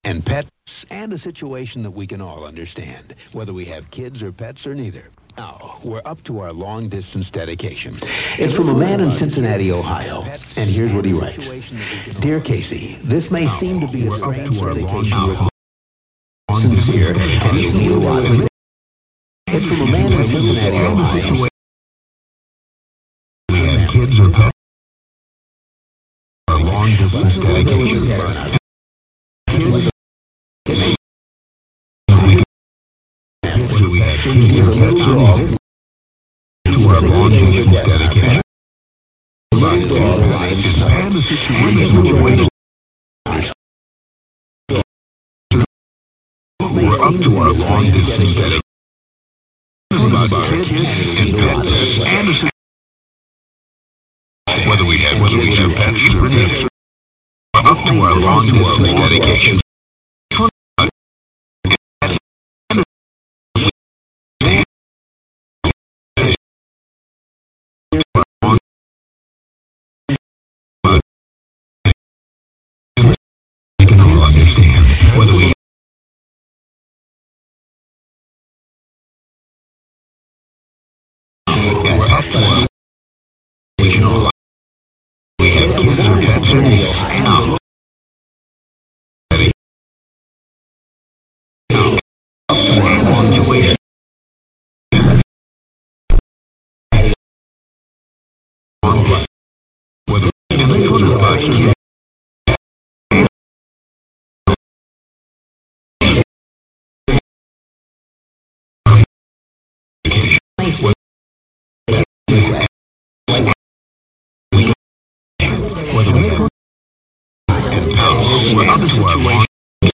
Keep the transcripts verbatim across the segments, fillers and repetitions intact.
and pets, and a situation that we can all understand, whether we have kids or pets or neither. Now, we're up to our long-distance dedication. It's from a man in Cincinnati, Ohio, and here's what he writes. Dear Casey, this may seem to be a strange dedication with sincere, and you mean a lot of it. It's from a man in Cincinnati, Ohio. We have kids or pets. Our long-distance dedication. We have kids or pets to our long-distance dedication. And the situation. We're up to our long-distance dedication. About kids and pets and the situation. Whether we have whether we have pets or neither. We're up to our long-distance dedication. Whether we we're up to our regional life. We have kids or pets or now. Up to our long duration. Whether we about kids. We're up to our long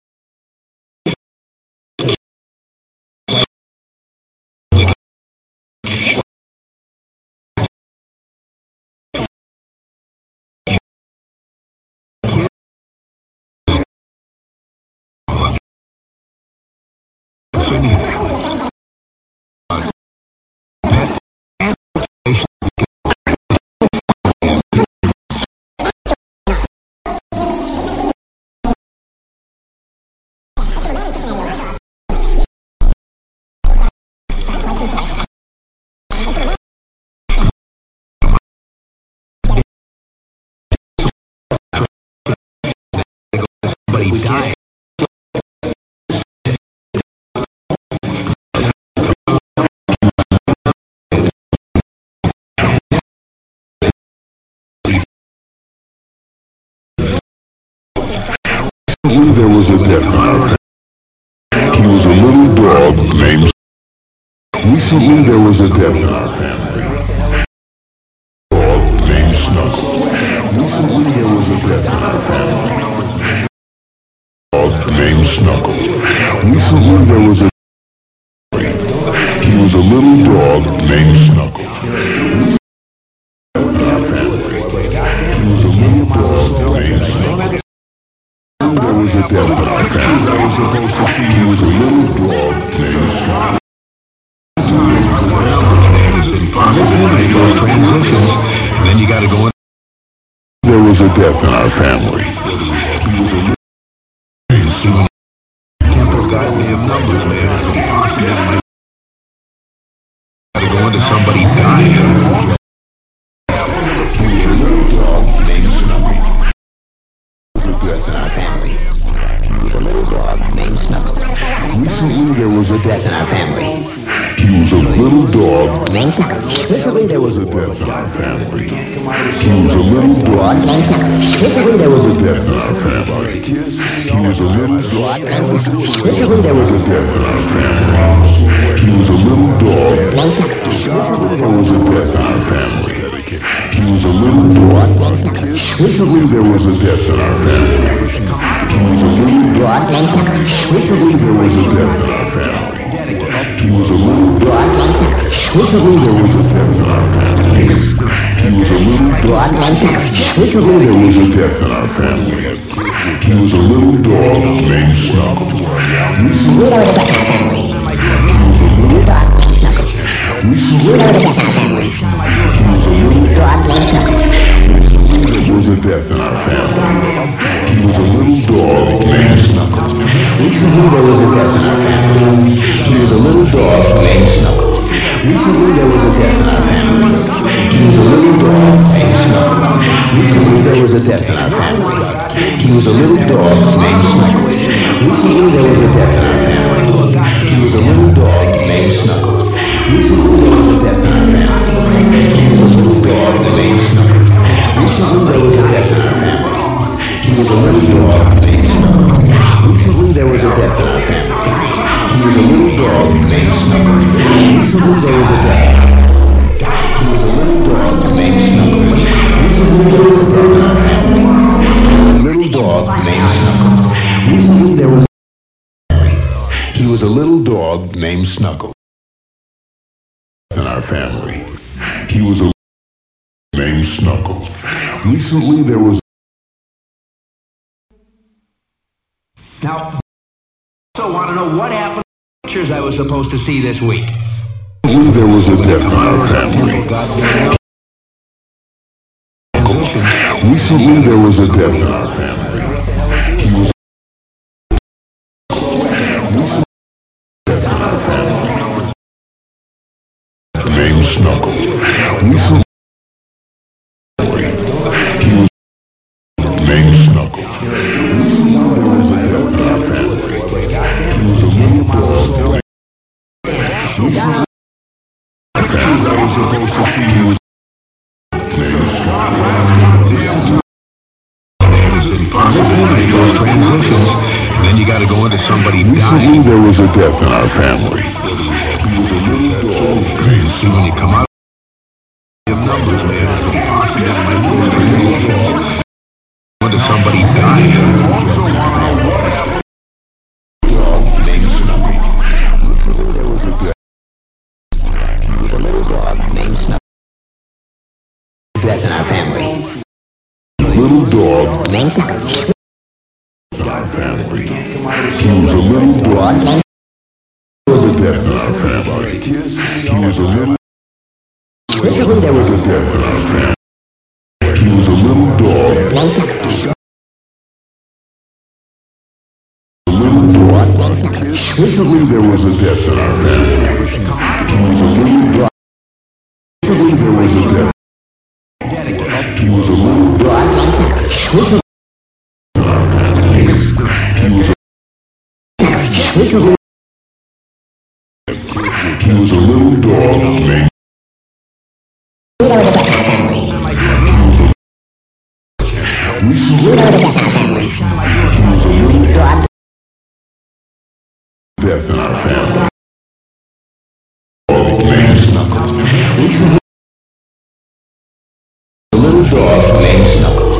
somebody died. There was a death in He was a little dog named. Recently, there was a death in our family. Dog named Snuggles. Recently, there was a death in our family. Dog named Snuggles. Recently, there was a. He was a little dog named Snuggles. He was a little dog named Snuggles. There was a death in our family. I was supposed to see he was a little dog named Snuggles. Then you gotta go in. There was a death in our family. Can't put goddamn numbers, man. Gotta go into somebody dying. Death in our family. He was a little dog named Snuggles. Recently, there was a death in our family. He was a little dog named Snuggles. Recently, there was a death in our family. He was a little dog named Snuggles. Recently, there was a death in our family. He was a little dog named Snuggles. Recently, there was a death in our family. He was a little dog named Snuggles. Recently, there was a death in our family. He was a little dog named Snuggles. Recently, there was a death in our family. He was a little dog named Snuggles. Recently, there was a death in our family. He was a little dog named Snuggles. Recently, there was a death in our family. He was a little dog named Snuggles. Recently, there was a death in our family. He was a little dog named Snuggles. Recently, there was a death in our family. He was a little dog named Snuggles. Recently, there was a death in our family. He was a little dog named Snuggles. There was a death in our family. He was a little dog named Snuggles. He was a little dog named Snuggles. Recently there was a death in our family. He was a little dog named Snuggles. Recently there was a death in our family. He was a little dog named Snuggles. Recently there was a death in our family. He was a little dog named Snuggles. Recently there was a death in our family. He was a little dog named Snuggles. Recently there was a death. He was a little dog named Snuggles. Recently there was a death in our family. Little dog named Snuggles. Recently there was a He was a little dog named Snuggles. In our family. He was a named Snuggles. Recently there was Now, I also want to know what happened to the pictures I was supposed to see this week. Recently there was a death in our family. Recently there was a death in our family. He was named Snuggles. Recently he was named Snuggles. Recently there was a death in our family. He was a little dog. Recently I was supposed to see you. Then you got to go into somebody dying. Recently there was a death in our family. You see, when you come out of numbers, man, it's impossible go into somebody dying. Death in our family. Little dog named Snuggles. Our family. He was a little dog. There was a death in our family. He was a little. Recently there was a death in our family. He was a little dog named Snuggles. A little dog named Snuggles. Recently there was a death in our family. He was a little dog. Recently there was a death. He was a little dog named Snuggles. Recently Recently, he was a little dog named. Recently, he was a little dog. Death in our family. Named Snuggles. Recently, a little dog named Snuggles.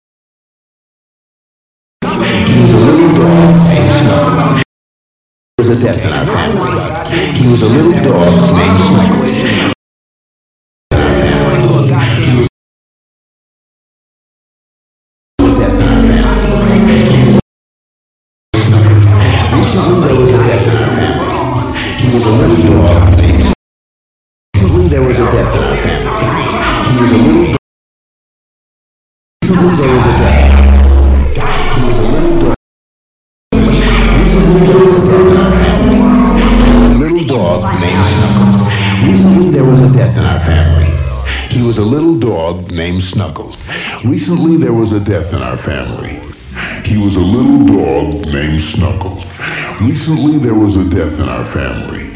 He was a little dog named Snuggles. There was a death in our family. He was a little dog named Snuggles. Recently there was a death in our family. He was a little dog. Recently there was a death. He was a little dog. Recently there was a death in our family. Little dog named Snuggles. Recently there was a death in our family. He was a little dog named Snuggles. Recently there was a death in our family. He was a little dog named Snuggles. Recently there was a death in our family.